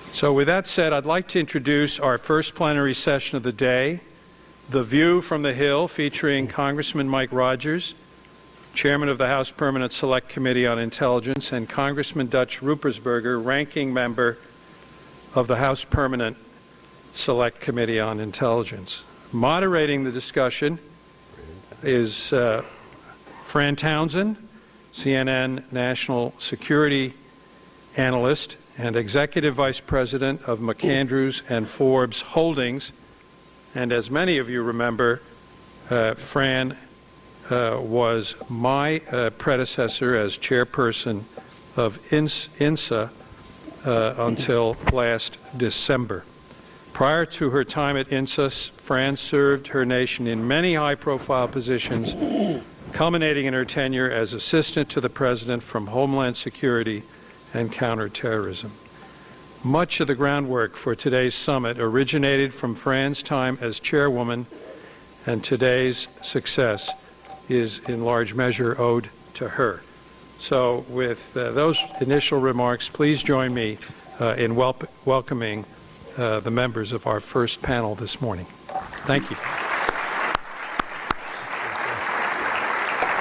So with that said, I'd like to introduce our first plenary session of the day, The View from the Hill, featuring Congressman Mike Rogers, Chairman of the House Permanent Select Committee on Intelligence, and Congressman Dutch Ruppersberger, Ranking Member of the House Permanent Select Committee on Intelligence. Moderating the discussion is Fran Townsend, CNN National Security Analyst and Executive Vice President of McAndrews and Forbes Holdings. And as many of you remember, Fran was my predecessor as chairperson of INSA until last December. Prior to her time at INSA, Fran served her nation in many high-profile positions, culminating in her tenure as Assistant to the President from Homeland Security and Counterterrorism. Much of the groundwork for today's summit originated from Fran's time as chairwoman, and today's success is in large measure owed to her. So with those initial remarks, please join me in welcoming the members of our first panel this morning. Thank you.